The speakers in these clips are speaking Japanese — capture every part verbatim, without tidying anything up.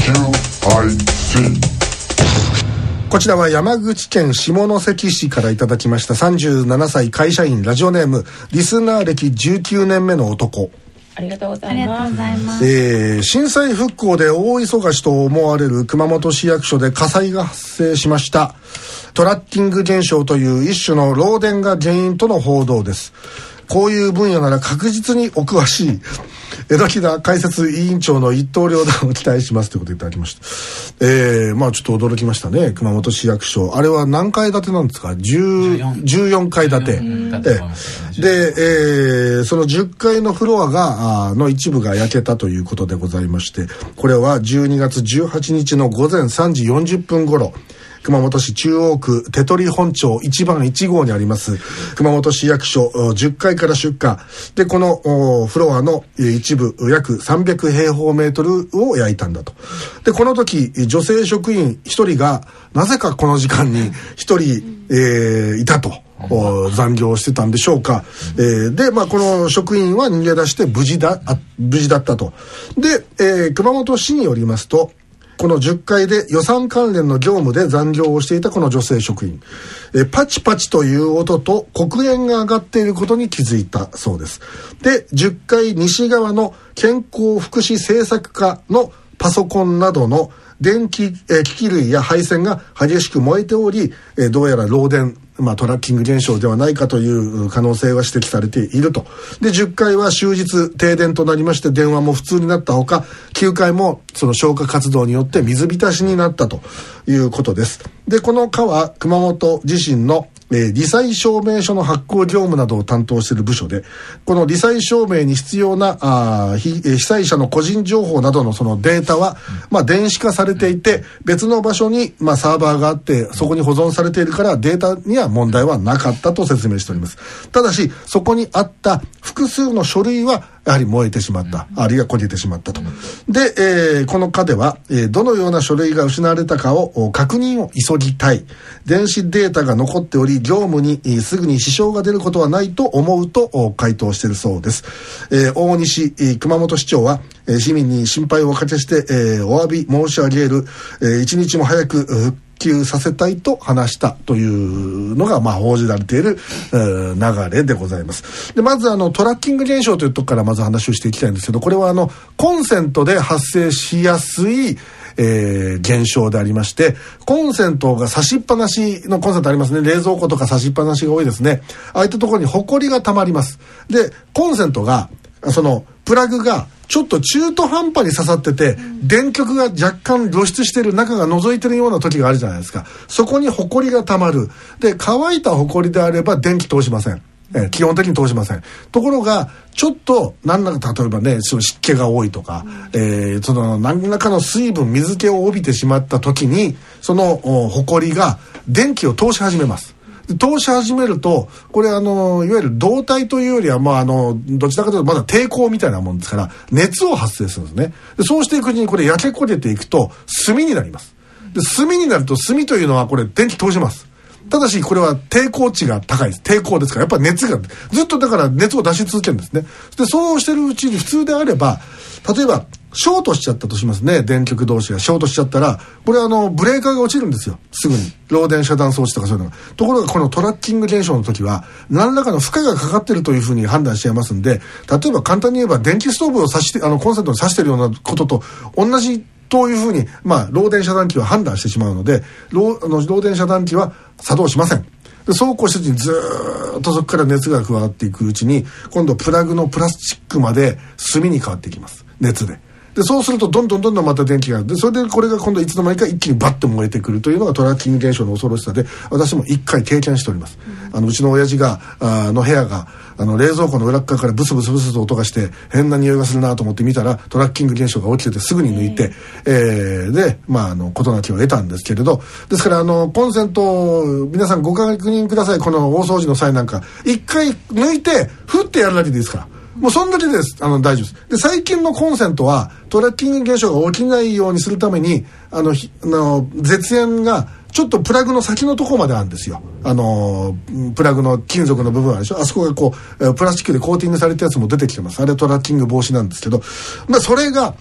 こちらは山口県下関市からいただきました。さんじゅうななさい会社員、ラジオネームリスナー歴じゅうきゅうねんめの男。 ありがとうございます。 えー、震災復興で大忙しと思われる熊本市役所で火災が発生しました。トラッキング現象という一種の漏電が原因との報道です。こういう分野なら確実にお詳しい江戸木田解説委員長の一刀両断を期待しますということでいただきました。えー、まあちょっと驚きましたね。熊本市役所、あれは何階建てなんですか？じゅう、じゅうよんかい建て。で、えー、そのじゅっかいのフロアがの一部が焼けたということでございまして、これはじゅうにがつじゅうはちにちのごぜんさんじよんじゅっぷん頃、熊本市中央区手取本町いちばんいちごうにあります熊本市役所じゅっかいから出火で、このフロアの一部約さんびゃくへいほうメートルを焼いたんだと。でこの時女性職員ひとりがなぜかこの時間にひとり、えー、いたと残業してたんでしょうか。えー、で、まあ、この職員は逃げ出して無事だ、あ無事だったと。で、えー、熊本市によりますと、このじゅっかいで予算関連の業務で残業をしていたこの女性職員、えパチパチという音と黒煙が上がっていることに気づいたそうです。で、じゅっかい西側の健康福祉政策課のパソコンなどの電気、えー、機器類や配線が激しく燃えており、えー、どうやら漏電、まあ、トラッキング現象ではないかという可能性が指摘されていると。でじゅっかいは終日停電となりまして、電話も普通になったほか、きゅうかいもその消火活動によって水浸しになったということです。でこの課は熊本地震のえー、罹災証明書の発行業務などを担当している部署で、この罹災証明に必要なあ被、被災者の個人情報などのそのデータは、まあ、電子化されていて、別の場所に、まあ、サーバーがあってそこに保存されているからデータには問題はなかったと説明しております。ただしそこにあった複数の書類はやはり燃えてしまった、あるいは焦げてしまったと。で、えー、この課では、えー、どのような書類が失われたかを確認を急ぎたい。電子データが残っており業務にすぐに支障が出ることはないと思うと回答しているそうです。えー、大西熊本市長は市民に心配をおかけして、えー、お詫び申し上げる、えー、一日も早く復旧させたいと話したというのがまあ報じられている、えー、流れでございます。でまずあのトラッキング現象というところからまず話をしていきたいんですけど、これはあのコンセントで発生しやすいえー、現象でありまして、コンセントが差しっぱなしのコンセントありますね。冷蔵庫とか差しっぱなしが多いですね。ああいったところにホコリが溜まります。でコンセントがそのプラグがちょっと中途半端に刺さってて、うん、電極が若干露出している、中が覗いてるような時があるじゃないですか。そこにホコリが溜まる。で乾いたホコリであれば電気通しません。えー、基本的に通しません。ところがちょっと何らか例えばね、その湿気が多いとか、うん、えー、その何らかの水分水気を帯びてしまった時にそのホコリが電気を通し始めます。通し始めるとこれあのいわゆる導体というよりはまああのどちらかというとまだ抵抗みたいなもんですから熱を発生するんですね。でそうしていくうちにこれ焼け焦げていくと炭になります。で炭になると炭というのはこれ電気通します。ただしこれは抵抗値が高いです。抵抗ですからやっぱり熱がずっとだから熱を出し続けるんですね。でそうしてるうちに普通であれば例えばショートしちゃったとしますね。電極同士がショートしちゃったらこれあのブレーカーが落ちるんですよ。すぐに漏電遮断装置とかそういうのが。ところがこのトラッキング現象の時は何らかの負荷がかかってるというふうに判断しちゃいますんで、例えば簡単に言えば電気ストーブを挿してあのコンセントに挿してるようなことと同じというふうに、まあ、漏電遮断機は判断してしまうので 漏, あの漏電遮断機は作動しません。でそうこうしてるうちにずーっとそこから熱が加わっていくうちに今度プラグのプラスチックまで炭に変わっていきます。熱で。でそうするとどんどんどんどんまた電気がでそれでこれが今度いつの間にか一気にバッと燃えてくるというのがトラッキング現象の恐ろしさで、私も一回経験しております。うん、あのうちの親父があの部屋があの冷蔵庫の裏側からブスブスブスと音がして変な匂いがするなと思って見たらトラッキング現象が起きててすぐに抜いて、えー、でまああの事なきを得たんですけれど、ですからあのコンセント皆さんご確認ください。この大掃除の際なんか一回抜いてふってやるだけでいいですから。もうそんだけです。あの大丈夫です。で最近のコンセントはトラッキング現象が起きないようにするためにあのあの絶縁がちょっとプラグの先のところまであるんですよ。あのプラグの金属の部分あるでしょ。あそこがこうプラスチックでコーティングされたやつも出てきてます。あれトラッキング防止なんですけど、まあ、それが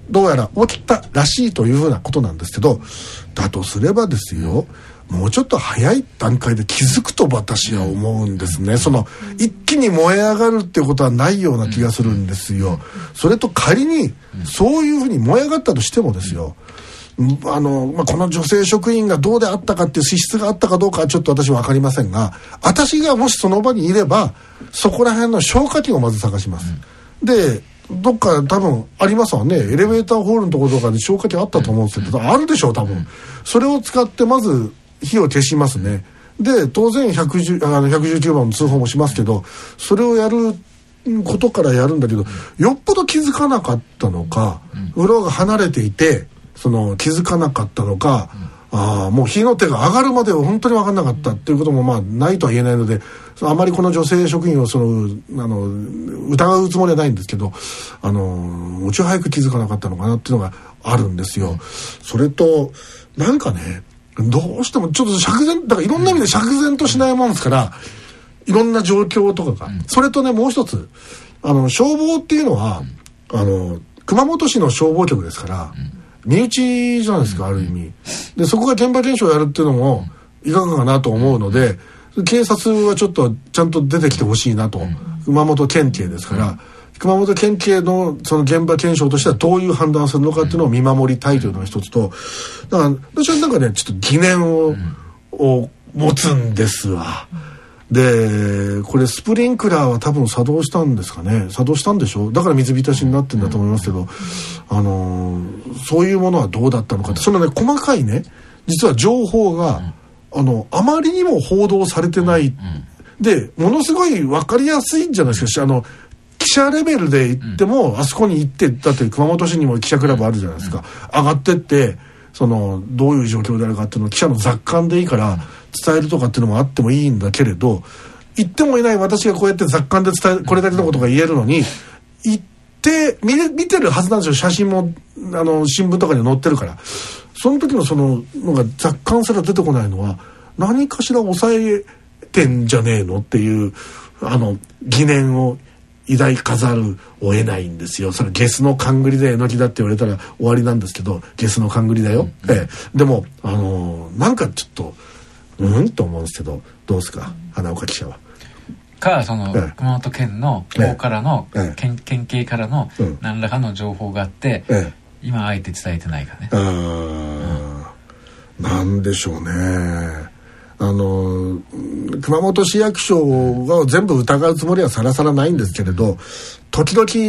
どうやら起きたらしいというふうなことなんですけど、だとすればですよ、もうちょっと早い段階で気づくと私は思うんですね。その一気に燃え上がるってことはないような気がするんですよ。それと仮にそういうふうに燃え上がったとしてもですよ、あの、まあ、この女性職員がどうであったかっていう資質があったかどうかはちょっと私は分かりませんが、私がもしその場にいればそこら辺の消火器をまず探します。でどっか多分ありますわね。エレベーターホールのところとかで消火器あったと思うんですけど、あるでしょう多分。それを使ってまず火を消しますね。で当然ひゃくじゅうあのひゃくじゅうきゅうばんの通報もしますけど、それをやることからやるんだけど、よっぽど気づかなかったのか、フロアが離れていてその気づかなかったのか、あもう火の手が上がるまでは本当に分かんなかったっていうこともまあないとは言えないので、あまりこの女性職員をそのあの疑うつもりはないんですけど、あのもうちょい早く気づかなかったのかなっていうのがあるんですよ。それとなんかね、どうしてもちょっと釈然だからいろんな意味で釈然としないもんですから、いろんな状況とかが、それとねもう一つ、あの消防っていうのはあの熊本市の消防局ですから、身内じゃないですか、ある意味で、そこが現場検証をやるっていうのもいかがかなと思うので、警察はちょっとちゃんと出てきてほしいなと、熊本県警ですから、熊本県警のその現場検証としてはどういう判断するのかっていうのを見守りたいというのが一つと、だから私はなんかねちょっと疑念を、を持つんですわ。でこれスプリンクラーは多分作動したんですかね。作動したんでしょう。だから水浸しになってんだと思いますけど、あのー、そういうものはどうだったのかって、そのね細かいね実は情報があのあまりにも報道されてないで、ものすごい分かりやすいんじゃないですか。あの記者レベルで行っても、あそこに行って、だって熊本市にも記者クラブあるじゃないですか。上がってってそのどういう状況であるかっていうのを記者の雑感でいいから伝えるとかっていうのもあってもいいんだけれど、言ってもいない私がこうやって雑感で伝えこれだけのことが言えるのに、言って見れ見てるはずなんですよ。写真もあの新聞とかに載ってるから、その時のそののが雑感すら出てこないのは何かしら抑えてんじゃねえのっていうあの疑念を抱いかざるを得ないんですよ。それゲスの勘繰りでえのきだって言われたら終わりなんですけど、ゲスの勘繰りだよ、うんええ、でもあのー、なんかちょっとうんと思うんですけど、どうですか花岡記者は。 かその、ええ、熊本県の方からの、ええ、県, 県警からの何らかの情報があって、ええ、今あえて伝えてないかね。あ、 うん、なんでしょうね。あの熊本市役所を全部疑うつもりはさらさらないんですけれど、時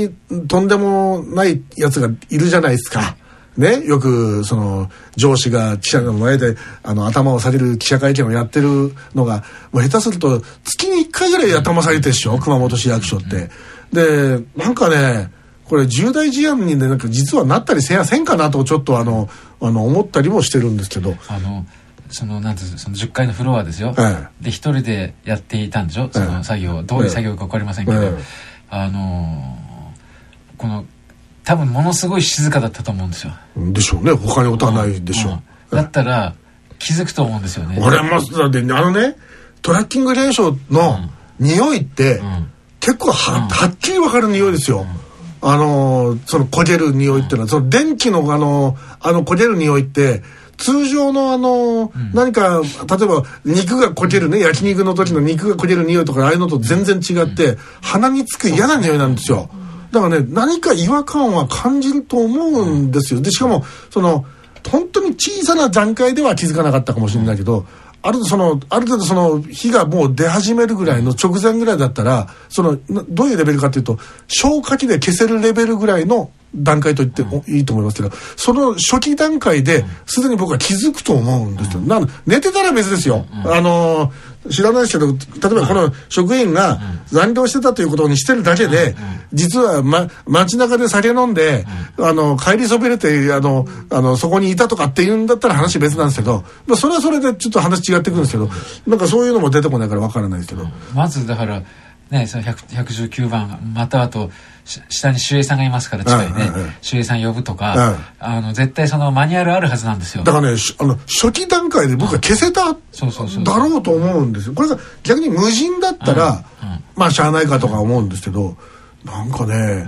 々とんでもないやつがいるじゃないですかね。よくその上司が記者の前であの頭を下げる記者会見をやってるのが、もう下手すると月にいっかいぐらい頭下げてるでしょ、熊本市役所って。でなんかねこれ重大事案に、ね、なんか実はなったりせやせんかなとちょっとあのあの思ったりもしてるんですけど、あのそのなんていうそのじゅっかいのフロアですよ、ええ、で一人でやっていたんでしょ、その作業、ええ、どういう作業か分かりませんけど、ええ、あのー、この多分ものすごい静かだったと思うんですよ。 でしょうね、他に音はないでしょう、うんうん、だったら気づくと思うんですよね。 俺もだってあのねトラッキング現象の匂いって、うん、結構 は,、うん、はっきり分かる匂いですよ、うん、あのー、その焦げる匂いっていうのは、うん、その電気のあのあの焦げる匂いって通常のあの、うん、何か例えば肉が焦げるね、焼肉の時の肉が焦げる匂いとかああいうのと全然違って、うん、鼻につく嫌な匂いなんですよ。だからね何か違和感は感じると思うんですよ。でしかもその本当に小さな段階では気づかなかったかもしれないけど、あるそのある程度その火がもう出始めるぐらいの直前ぐらいだったら、そのどういうレベルかというと消火器で消せるレベルぐらいの段階と言ってもいいと思いますけど、その初期段階ですでに僕は気づくと思うんですよ。なの寝てたら別ですよ、あの知らないですけど、例えばこの職員が残業してたということにしてるだけで、実は、ま、街中で酒飲んであの帰りそびれてあのあのそこにいたとかっていうんだったら話別なんですけど、まあ、それはそれでちょっと話違ってくるんですけど、なんかそういうのも出てこないから分からないですけど、 まずだからね、そのひゃくじゅうきゅうばんまたあと下に守衛さんがいますから近いね、うんうんうん、守衛さん呼ぶとか、うん、あの絶対そのマニュアルあるはずなんですよ。 だからねあの初期段階で僕は消せただろうと思うんですよ。これが逆に無人だったら、うんうん、まあしゃあないかとか思うんですけど、なんかね、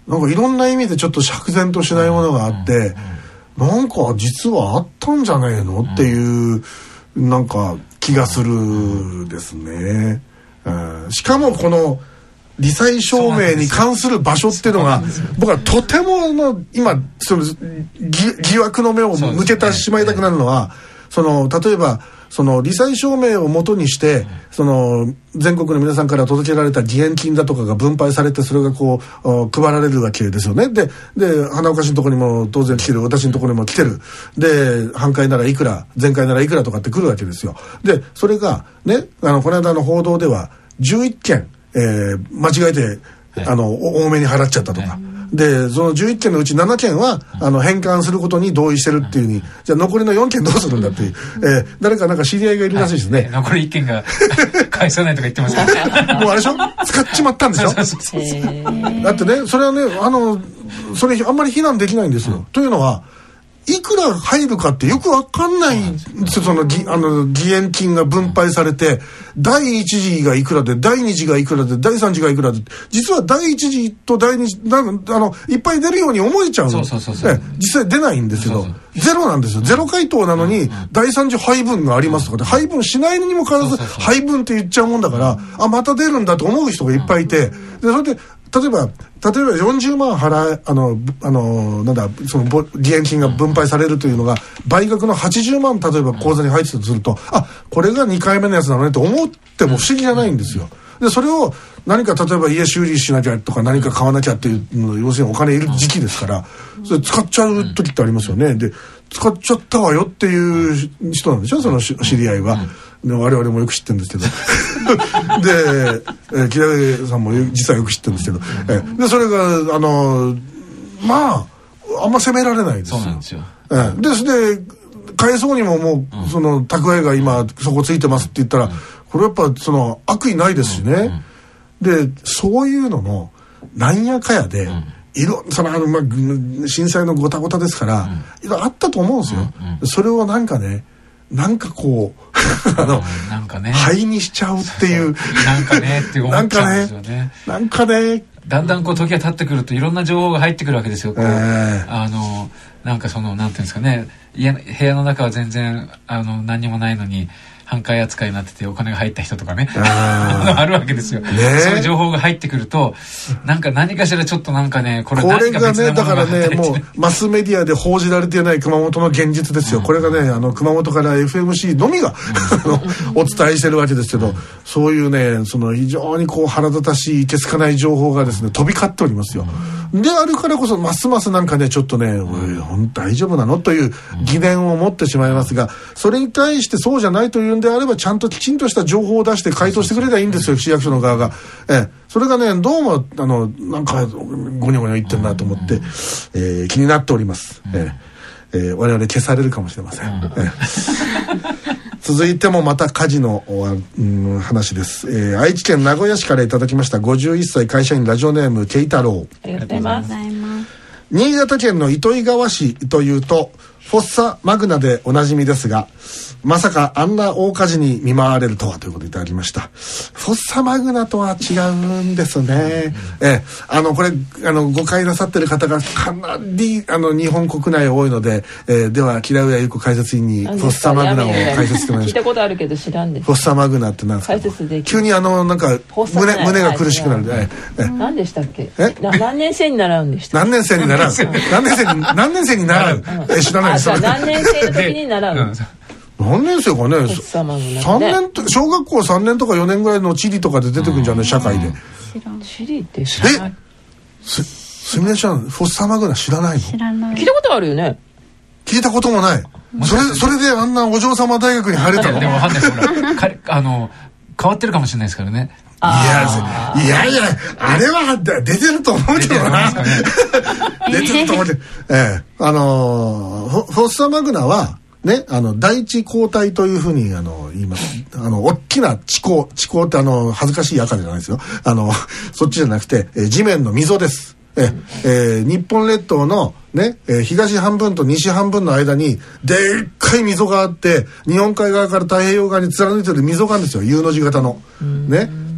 なんかいろんな意味でちょっと釈然としないものがあって、うんうんうん、なんか実はあったんじゃねえのっていうなんか気がするですね、うんうん、しかもこの罹災証明に関する場所っていうのが僕はとてもの今その疑惑の目を向けてしまいたくなるのは、その例えばその罹災証明をもとにしてその全国の皆さんから届けられた義援金だとかが分配されて、それがこう配られるわけですよね。でで花岡市のところにも当然来てる、私のところにも来てる。で半壊ならいくら、全壊ならいくらとかって来るわけですよ。でそれがね、あのこの間の報道ではじゅういっけん、えー、間違えて、はい、あの多めに払っちゃったとか、はい、でそのじゅういっけんのうちななけんは、うん、あの返還することに同意してるっていうに、うん、じゃあ残りのよんけんどうするんだっていう、えー、誰かなんか知り合いがいるらしいですね、はい、 残りいっけんが返さないとか言ってますもうあれでしょ、使っちまったんでしょそうそうそうそうだってね、それはね、あのそれあんまり非難できないんですよ、うん、というのはいくら入るかってよくわかんないんですよ。そのぎあの義援金が分配されて、第一次がいくらで第二次がいくらで第三次がいくらで、実は第一次と第二次なんあのいっぱい出るように思えちゃうの。そうそうそうそう、実際出ないんですけど、そうそうゼロなんですよ。ゼロ回答なのに、うん、第三次配分がありますとかで、配分しないにもかかわらず配分って言っちゃうもんだから、あまた出るんだと思う人がいっぱいいて、でそれで例えば例えばよんじゅうまん払えあのあのなんだその義援金が分配されるというのが倍額のはちじゅうまん例えば口座に入ってたとすると、あこれがにかいめのやつなのねと思っても不思議じゃないんですよ。でそれを何か例えば家修理しなきゃとか何か買わなきゃっていうの要するにお金いる時期ですからそれ使っちゃう時ってありますよね。で使っちゃったわよっていう人なんでしょ、その知り合いは。で我々もよく知ってるんですけどで、えー、木田さんも実はよく知ってるんですけど、えー、でそれがあのー、まああんま責められないですよ。そうなんですよ、えー、でそれで買えそうにももう、うん、その蓄えが今そこついてますって言ったら、うん、これやっぱその悪意ないですしね、うんうん、でそういうののなんやかやで、うんいろそのあの、まあ、震災のごたごたですから、うん、いろいろあったと思うんですよ、うんうん、それをなんかねなんかこうあの、うん、なんかね灰にしちゃうっていうなんかねって思っちゃうんですよね。 なんかねだんだんこう時が経ってくるといろんな情報が入ってくるわけですよ。こう、えー、あのなんかそのなんていうんですかね、家部屋の中は全然あの何にもないのに半壊扱いになっててお金が入った人とかね あ, あるわけですよ、ね、そういう情報が入ってくるとなんか何かしらちょっとなんかねこれ何か別なものがこれがねだからねもうマスメディアで報じられていない熊本の現実ですよ、うん、これがねあの熊本から エフエムシー のみが、うん、お伝えしてるわけですけど、うん、そういうねその非常にこう腹立たしいいけつかない情報がですね飛び交っておりますよ、うん、であるからこそますますなんかねちょっとね、うん、大丈夫なのという疑念を持ってしまいますが、それに対してそうじゃないというであればちゃんときちんとした情報を出して回答してくれればいいんですよ、市役所の側が。ええ、それがねどうもあのなんかゴニョゴニョ言ってるなと思って、えー、気になっております、えええー、我々消されるかもしれません、ええ、続いてもまた火事の、うん、話です、えー、愛知県名古屋市からいただきましたごじゅういっさい会社員ラジオネームケイタロウ。 ありがとうございます。 新潟県の糸魚川市というとフォッサマグナでおなじみですが、まさかあんな大火事に見舞われるとはということでいただきました。フォッサマグナとは違うんですね、うん、えあのこれあの誤解なさってる方がかなりあの日本国内多いので、えー、では木田上優子解説員にフォッサマグナを解説してもらいました。 聞いたことあるけど知らんです。 フォッサマグナって何ですか。 解説で急にあのなんか胸胸が苦しくなる、はい、 えー、何でしたっけ。え何年生に習うんでした。 何年生に習う何年生に何年生に習う、うん、え知らないです。 何年生の時に習う、うん何年生かね、さんねん小学校さんねんとかよねんぐらいの地理とかで出てくるんじゃない、社会で。 地理って知らない。 えすすみれちゃんフォッサマグナ知らないの。 知らない。聞いたことあるよね。 聞いたこともない。それそれであんなお嬢様大学に入れたの。 でもわかんないほらあの変わってるかもしれないですからね。 いやいやいやあれは出てると思うけどな。出てると思うけど、ええあのフォッサマグナはね、あの第一抗体というふうにあの言います。あの大きな地溝、地溝ってあの恥ずかしい赤じゃないですよ。あのそっちじゃなくて、えー、地面の溝です。ええー、日本列島のね、えー、東半分と西半分の間にでっかい溝があって、日本海側から太平洋側に貫いてる溝があるんですよ。U の字型のね。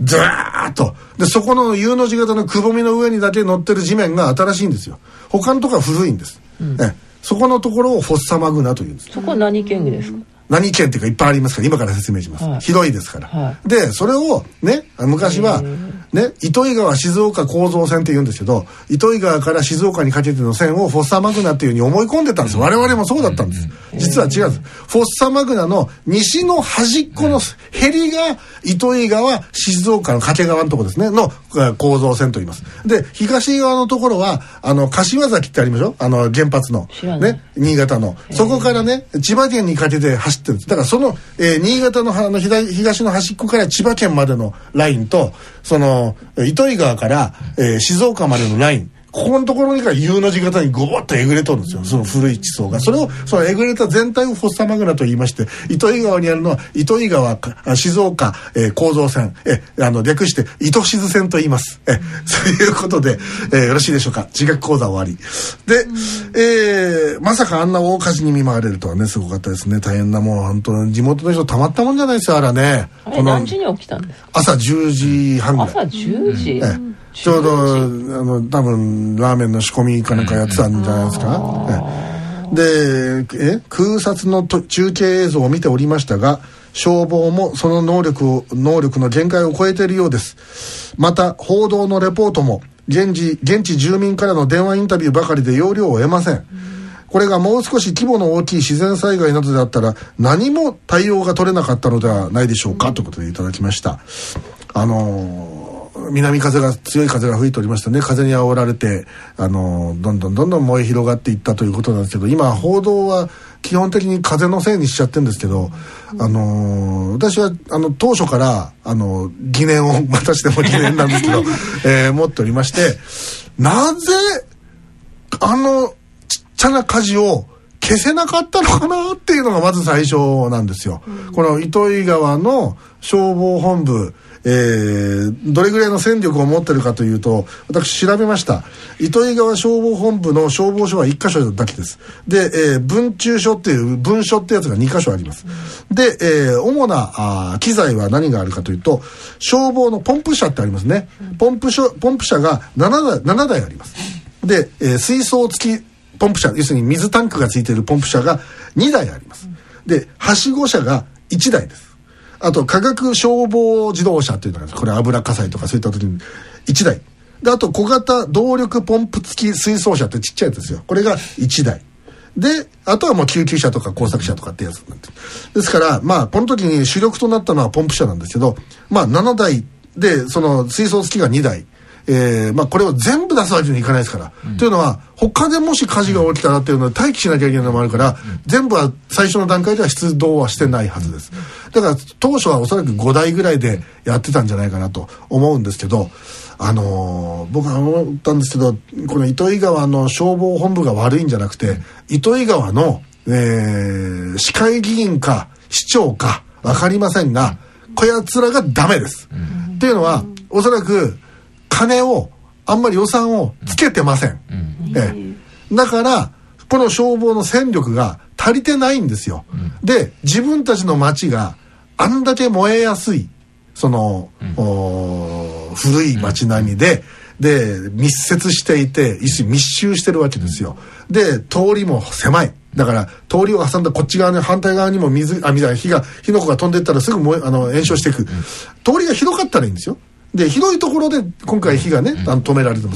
ずーっとでそこの U の字型のくぼみの上にだけ乗ってる地面が新しいんですよ。他のところは古いんです、うん、えそこのところをフォッサマグナというんです。 そこは何県ですか？ 何県っていうかいっぱいありますから今から説明します、はい、広いですから、はい、でそれをね昔はね糸魚川静岡構造線って言うんですけど糸魚川から静岡にかけての線をフォッサマグナっていう風に思い込んでたんです。我々もそうだったんです。実は違うんです。フォッサマグナの西の端っこのへりが糸魚川静岡の掛川のところですねの構造線と言います。で東側のところはあの柏崎ってありましょあの原発のね新潟のそこからね千葉県にかけて走ってるんです。だからその、えー、新潟のあの 東, 東の端っこから千葉県までのラインとその糸魚川から、えー、静岡までのラインここのところにから U の字型にゴボッとえぐれとるんですよ。その古い地層がそれをそのえぐれた全体をフォッサマグナと言いまして糸魚川にあるのは糸魚川静岡、えー、構造線えあの略して糸静線と言いますえそういうことで、えー、よろしいでしょうか。地学講座終わりで、えー、まさかあんな大火事に見舞われるとはねすごかったですね。大変なもう本当に地元の人たまったもんじゃないですよあらね。 あれ何時に起きたんですか？ 朝じゅうじはんぐらい。 朝じゅうじ、 ええちょうどあの多分ラーメンの仕込みかなんかやってたんじゃないですか、えでえ空撮のと中継映像を見ておりましたが消防もその能力を能力の限界を超えているようです。また報道のレポートも現地、現地住民からの電話インタビューばかりで要領を得ません。これがもう少し規模の大きい自然災害などであったら何も対応が取れなかったのではないでしょうかということでいただきました。あのー南風が強い風が吹いておりましたね。風に煽られてあのどんどんどんどん燃え広がっていったということなんですけど今報道は基本的に風のせいにしちゃってるんですけど、あの私はあの当初からあの疑念をまたしても疑念なんですけど、えー、持っておりましてなぜあのちっちゃな火事を消せなかったのかなっていうのがまず最初なんですよ、うん、この糸魚川の消防本部えー、どれぐらいの戦力を持ってるかというと私調べました。糸魚川消防本部の消防署はいっかしょだけです。で、えー、分中所っていう分所ってやつがにかしょあります。で、えー、主なあ機材は何があるかというと消防のポンプ車ってありますね。ポンプ車、ポンプ車がななだい、ななだいあります。で、えー、水槽付きポンプ車要するに水タンクが付いているポンプ車がにだいあります。ではしご車がいちだいです。あと化学消防自動車っていうのがこれ油火災とかそういった時にいちだいであと小型動力ポンプ付き水槽車ってちっちゃいやつですよ。これがいちだいであとはもう救急車とか工作車とかってやつになってる。ですからまあこの時に主力となったのはポンプ車なんですけどまあななだいでその水槽付きがにだいえーまあ、これを全部出すわけにいかないですから、うん、というのは他でもし火事が起きたらっていうのは待機しなきゃいけないのもあるから、うん、全部は最初の段階では出動はしてないはずです。だから当初はおそらくごだいぐらいでやってたんじゃないかなと思うんですけど、あのー、僕は思ったんですけどこの糸魚川の消防本部が悪いんじゃなくて、うん、糸魚川の、えー、市会議員か市長か分かりませんが、うん、こやつらがダメです、うん、っていうのはおそらく金をあんまり予算をつけてません、うんええ、だからこの消防の戦力が足りてないんですよ、うん、で自分たちの町があんだけ燃えやすいその、うん、古い町並みで、うん、で密接していて一種密集してるわけですよ。で通りも狭いだから通りを挟んだこっち側に反対側にも水あ水火が火の粉が飛んでいったらすぐ燃えあの燃焼していく、うん、通りが広かったらいいんですよ。で広いところで今回火がね、うん、あの止められてます。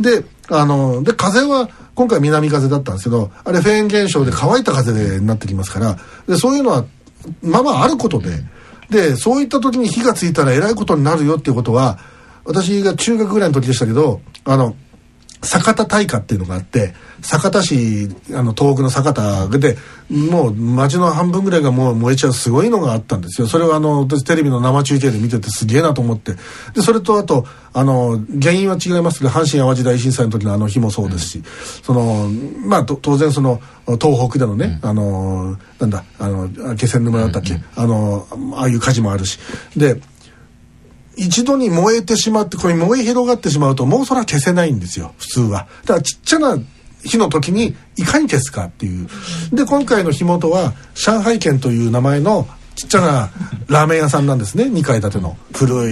であので風は今回南風だったんですけどあれフェーン現象で乾いた風でなってきますからでそういうのはまあまああることで、でそういった時に火がついたらえらいことになるよっていうことは私が中学ぐらいの時でしたけどあの酒田大火っていうのがあって酒田市あの東北の酒田でもう町の半分ぐらいがもう燃えちゃうすごいのがあったんですよ。それはあの私テレビの生中継で見ててすげえなと思ってでそれとあとあの原因は違いますけど阪神淡路大震災の時のあの火もそうですし、うん、そのまあ当然その東北でのね、うん、あのなんだあの気仙沼だったっけ、うん、あのああいう火事もあるしで一度に燃えてしまってこれ燃え広がってしまうともうそれは消せないんですよ普通は。だからちっちゃな火の時にいかに消すかっていうで今回の火元は上海軒という名前のちっちゃなラーメン屋さんなんですね。にかい建ての古い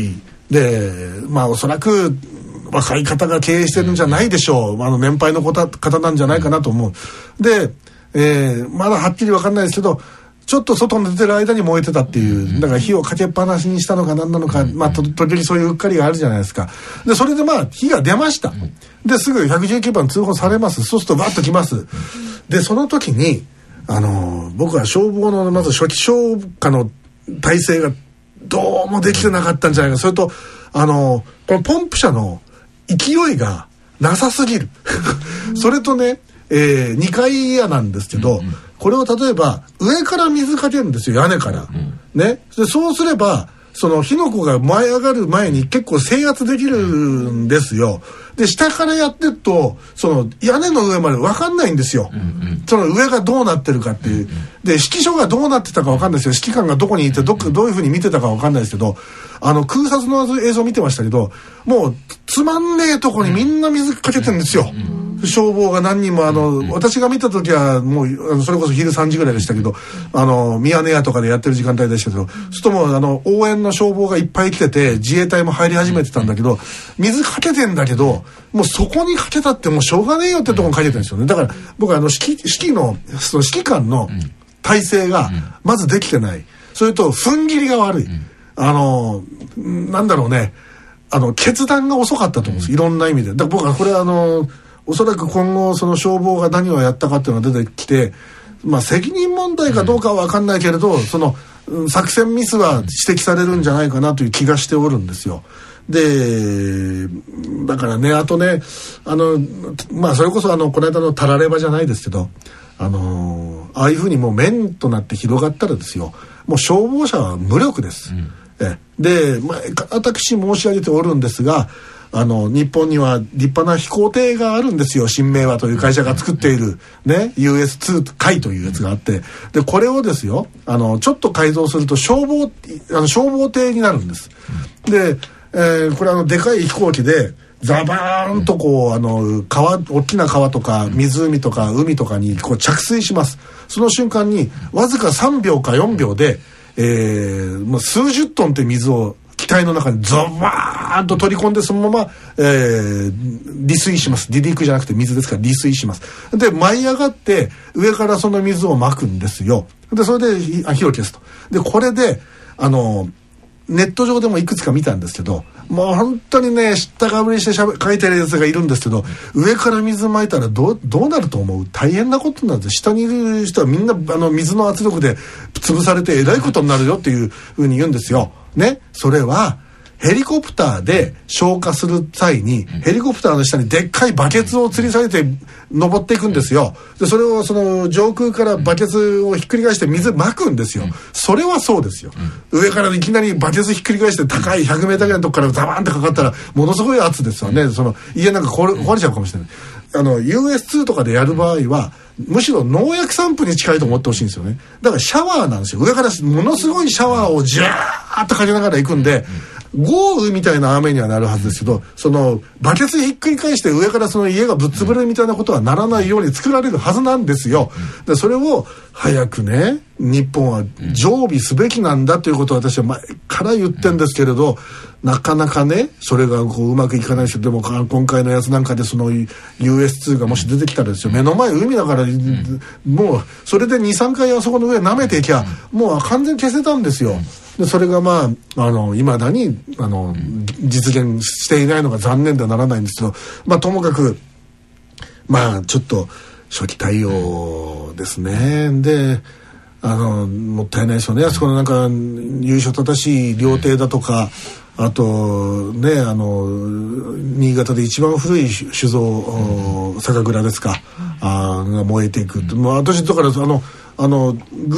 でまあおそらく若い方が経営してるんじゃないでしょう。あの年配の方なんじゃないかなと思う。で、えー、まだはっきり分かんないですけど、ちょっと外に出てる間に燃えてたっていう、だから火をかけっぱなしにしたのか何なのか、まあ時々そういううっかりがあるじゃないですか。でそれでまあ火が出ました。ですぐひゃくじゅうきゅうばん通報されます。そうするとバッと来ます。でその時にあの僕は消防のまず初期消火の体制がどうもできてなかったんじゃないか。それとあのこのポンプ車の勢いがなさすぎるそれとね、えー、にかい屋なんですけど、うんうん、これを例えば上から水かけるんですよ、屋根から、うん、ね。でそうすればその火の粉が舞い上がる前に結構制圧できるんですよ。で下からやってるとその屋根の上まで分かんないんですよ、うんうん、その上がどうなってるかっていう、うんうん、で指揮所がどうなってたか分かんないですよ。指揮官がどこにいてどっどういう風に見てたか分かんないですけど、あの空撮の映像見てましたけど、もうつまんねえとこにみんな水かけてるんですよ、うん、消防が何人もあの、うん、私が見た時はもうそれこそ昼さんじぐらいでしたけど、あのミヤネ屋とかでやってる時間帯でしたけど、そうするともうあの応援の消防がいっぱい来てて自衛隊も入り始めてたんだけど、水かけてんだけどもうそこにかけたってもうしょうがねえよってとこにかけてるんですよね。だから僕はあの指揮、指揮のその指揮官の体制がまずできてない。それと踏ん切りが悪い。あのなんだろうね、あの決断が遅かったと思うんです、いろんな意味で。だから僕はこれあのおそらく今後その消防が何をやったかっていうのが出てきて、まあ責任問題かどうかは分かんないけれど、その作戦ミスは指摘されるんじゃないかなという気がしておるんですよ。でだからね、あとね、あのまあそれこそあのこの間のタラレバじゃないですけど、あのああいうふうにもう面となって広がったらですよ、もう消防車は無力です、うん、えで、まあ、私申し上げておるんですが、あの日本には立派な飛行艇があるんですよ。新明和という会社が作っている、ね、ユーエスツー 海というやつがあって、でこれをですよ、あのちょっと改造すると消防あの消防艇になるんです。で、えー、これあのでかい飛行機でザバーンとこうあの川、大きな川とか湖とか海とかにこう着水します。その瞬間にわずかさんびょうかよんびょうで、えー、もう数十トンって水を機体の中にザバーンと取り込んで、そのまま、えー、離水します。離陸じゃなくて水ですから離水します。で舞い上がって上からその水をまくんですよ。でそれで火を消すと。でこれであのネット上でもいくつか見たんですけど、もう本当にね知ったかぶりしてしゃべ書いてるやつがいるんですけど、上から水まいたらどう、どうなると思う？大変なことになる。下にいる人はみんなあの水の圧力で潰されてえらいことになるよっていうふうに言うんですよ。ね、それはヘリコプターで消火する際に、ヘリコプターの下にでっかいバケツを吊り下げて登っていくんですよ。でそれをその上空からバケツをひっくり返して水まくんですよ。それはそうですよ。上からいきなりバケツひっくり返して高いひゃくメーターぐらいのとこからザバーンってかかったらものすごい圧ですよね。その家なんか壊れ、壊れちゃうかもしれない。あの ユーエスツー とかでやる場合はむしろ農薬散布に近いと思ってほしいんですよね。だからシャワーなんですよ。上からものすごいシャワーをジャーッとかけながら行くんで、豪雨みたいな雨にはなるはずですけど、そのバケツひっくり返して上からその家がぶっ潰れるみたいなことはならないように作られるはずなんですよ。でそれを早くね日本は常備すべきなんだということを私は前から言ってんですけれど、なかなかねそれがこううまくいかないし、でも今回のやつなんかでその ユーエスツー がもし出てきたらですよ、目の前海だから、もうそれで にさんかいあそこの上舐めていきゃもう完全に消せたんですよ。でそれがまああの未だにあの実現していないのが残念ではならないんですけど、まあともかくまあちょっと初期対応ですね。であのもったいないですよね。あそこのなんか由緒正しい料亭だとか、あとねあの新潟で一番古い酒造、酒蔵ですか、あが燃えていくって、もう私だからあのあの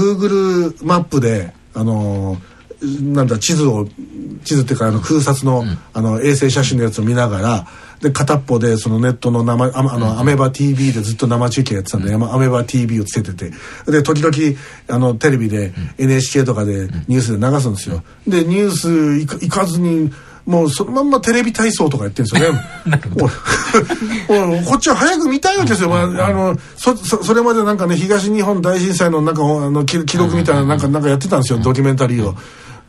Google マップであのなんだ地図を地図っていうかあの空撮の、うん、あの衛星写真のやつを見ながら、で片っぽでそのネットの生ああの、うん、アメバ ティービー でずっと生中継やってたんで、うん、アメバ ティービー をつけてて、で時々あのテレビで、うん、エヌエイチケー とかでニュースで流すんですよ。でニュース行か、行かずにもうそのまんまテレビ体操とかやってるんですよね。こっちは早く見たいわけですよ。まあ、あの そ, そ, それまでなんかね東日本大震災のなんかあの記録みたいななんかなんかやってたんですよ、ドキュメンタリーを。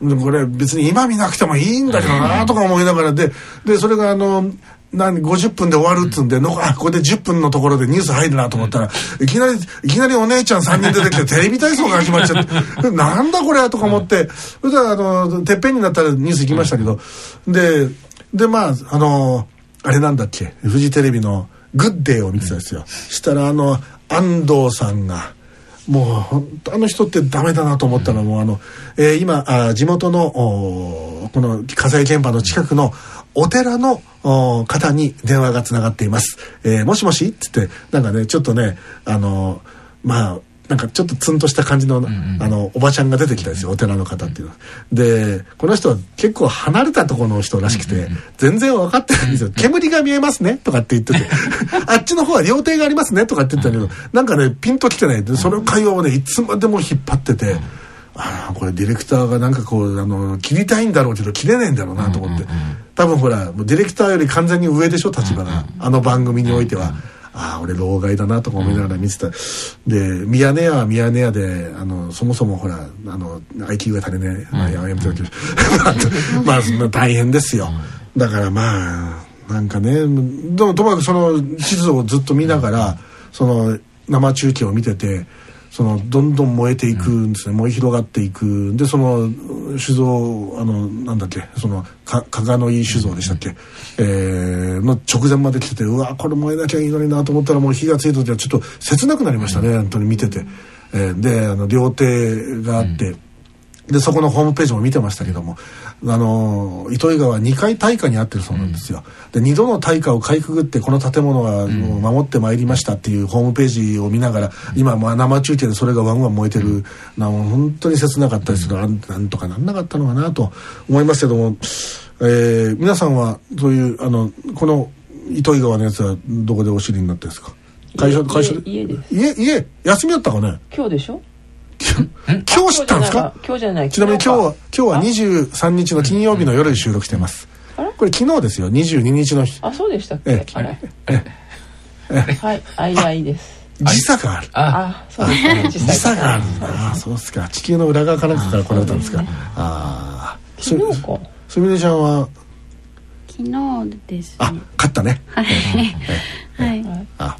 これ別に今見なくてもいいんだけどなとか思いながらで、でそれがあの何ごじゅっぷんで終わるっつうんで、のあここでじゅっぷんのところでニュース入るなと思ったら、いきなりいきなりお姉ちゃんさんにん出てきてテレビ体操が始まっちゃってなんだこれとか思って、それであのてっぺんになったらニュース行きましたけど、ででまああのあれなんだっけ、フジテレビのグッデーを見てたんですよ。したらあの安藤さんがもう本当あの人ってダメだなと思ったのは、もうあの、えー、今あ地元のこの火災現場の近くのお寺の方に電話がつながっています、えー、もしもしって言ってなんかねちょっとねあのまあなんかちょっとツンとした感じの、うんうん、あのおばちゃんが出てきたんですよ、お寺の方っていうのは。でこの人は結構離れたところの人らしくて、うんうんうん、全然分かってないんですよ。煙が見えますねとかって言っててあっちの方は料亭がありますねとかって言ってたけど、なんかねピンときてないで、その会話をねいつまでも引っ張ってて、ああこれディレクターがなんかこうあの切りたいんだろうけど切れないんだろうなと思って、多分ほらディレクターより完全に上でしょ立場が、あの番組においては。ああ俺老害だなとか思いながら見てた、うん、でミヤネ屋はミヤネ屋であのそもそもほらあの アイキュー が足りねえ、まあ、やめておきましょうまあ大変ですよ。だからまあなんかね、でもともかくその地図をずっと見ながらその生中継を見てて、そのどんどん燃えていくんですね、燃え広がっていく。でその酒造あのなんだっけそのか加賀のいい酒造でしたっけ、えー、の直前まで来てて、うわこれ燃えなきゃいいのになと思ったらもう火がついた時はちょっと切なくなりましたね、本当に見てて、えー、であの料亭があって、でそこのホームページも見てましたけども、あの糸魚川にかい大火に遭ってるそうなんですよ。でにどの大火をかいくぐってこの建物はもう守ってまいりましたっていうホームページを見ながら、今まあ生中継でそれがワンワン燃えてるな、もう本当に切なかったですけど、なんとかなんなかったのかなと思いますけども、えー、皆さんはそういうあのこの糸魚川のやつはどこでお知りになってですか？会社会社で家です。 家家休みだったかね？ 今日でしょ？ 今日知ったんですか？ 今日じゃない。 ちなみに今日は今日はにじゅうさんにちの金曜日の夜に収録してます。これ昨日ですよ、にじゅうににちの日。 あ、そうでしたっけ？えあれええはい、あいあいです。 時差がある。 あ、そうですね。 時差があるんだ。あ、そうですか。地球の裏側かなんかから来られたんですか。ああ。 昨日か。 すみれちゃんは昨日です。 あ、勝ったね。 はい。はい。 あ。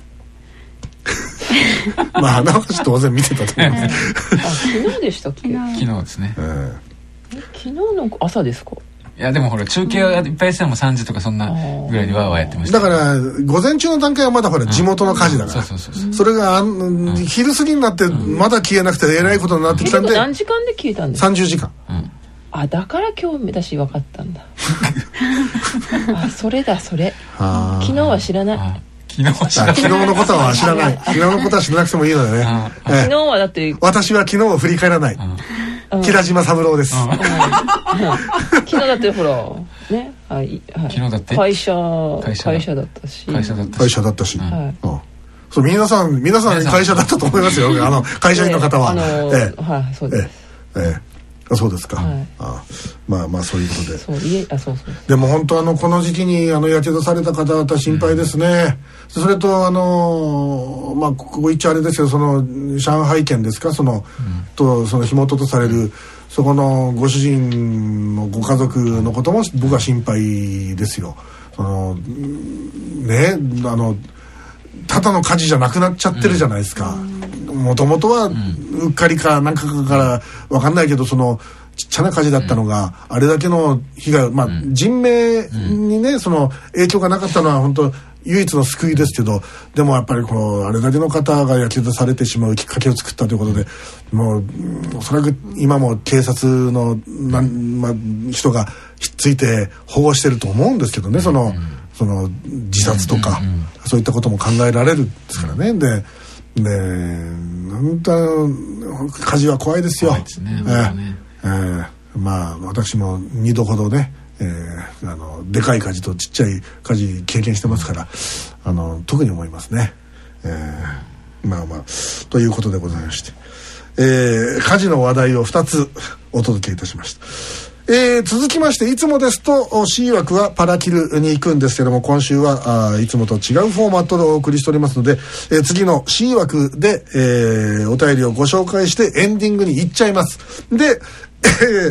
まあ花橋当然見てたと思います。 あ、昨日でしたっけ？ 昨日ですね。 昨日の朝ですか？ いやでもほら中継がいっぱいしてもさんじとかそんなぐらいでわーわーやってました。 だから午前中の段階はまだほら地元の火事だから、そうそうそう、それがあん昼過ぎになってまだ消えなくてえらいことになってきたんで、 何時間で消えたんですか？ さんじゅうじかん、うん、 あ、だから今日私分かったんだあ、それだそれ昨日は知らない。 昨日は知らない。 昨日のことは知らない。昨日のことは知らなくてもいいのよね。 昨日はだって私は昨日を振り返らない。木田島三郎です。昨日だってほらね、はい、 昨日だって会社会社だったし会社だったし会社だったし、そう皆さん皆さん会社だったと思いますよ。あの会社員の方は。 ええ、はいそうです。 ええ。あ、そうですか、はい、あまあまあそういうことで、 そう家あそうそうでも本当あのこの時期にあのやけどされた方々心配ですね、うん、それとあのまあここ一応あれですよ、その上海県ですか、その、うん、とその火元とされるそこのご主人のご家族のことも僕は心配ですよ。そのね、あのただの火事じゃなくなっちゃってるじゃないですか。もともとはうっかりかなんかから分かんないけど、そのちっちゃな火事だったのが、あれだけの被害、まあ人命にねその影響がなかったのは本当唯一の救いですけど、でもやっぱりこうあれだけの方がやけどされてしまうきっかけを作ったということで、もうおそらく今も警察のなん、まあ、人がひっついて保護してると思うんですけどね、そのその自殺とか、そういったことも考えられるんですからね。ででなんだ火事は怖いですよ。怖いですね。えーえー、まあ私もにどほどね、えー、あのでかい火事とちっちゃい火事経験してますから、あの特に思いますね。えー、まあまあということでございまして、えー、火事の話題をふたつお届けいたしました。えー、続きましていつもですと C 枠はパラキルに行くんですけども、今週はあいつもと違うフォーマットでお送りしておりますので、えー、次の C 枠で、えー、お便りをご紹介してエンディングに行っちゃいます。で、えー、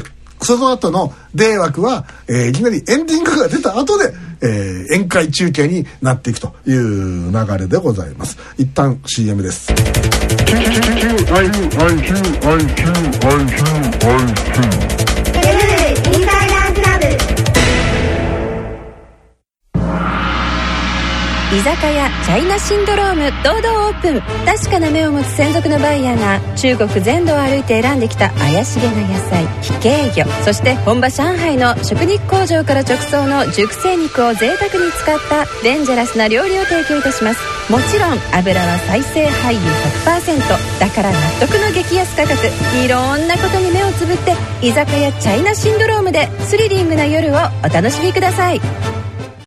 その後のデー枠は、えー、いきなりエンディングが出た後で、えー、宴会中継になっていくという流れでございます。一旦 シーエム です。 居酒屋チャイナシンドローム堂々オープン。確かな目を持つ専属のバイヤーが中国全土を歩いて選んできた怪しげな野菜、非系魚、そして本場上海の食肉工場から直送の熟成肉を贅沢に使ったデンジャラスな料理を提供いたします。もちろん油は再生廃油 ひゃくパーセント だから納得の激安価格。いろんなことに目をつぶって居酒屋チャイナシンドロームでスリリングな夜をお楽しみください。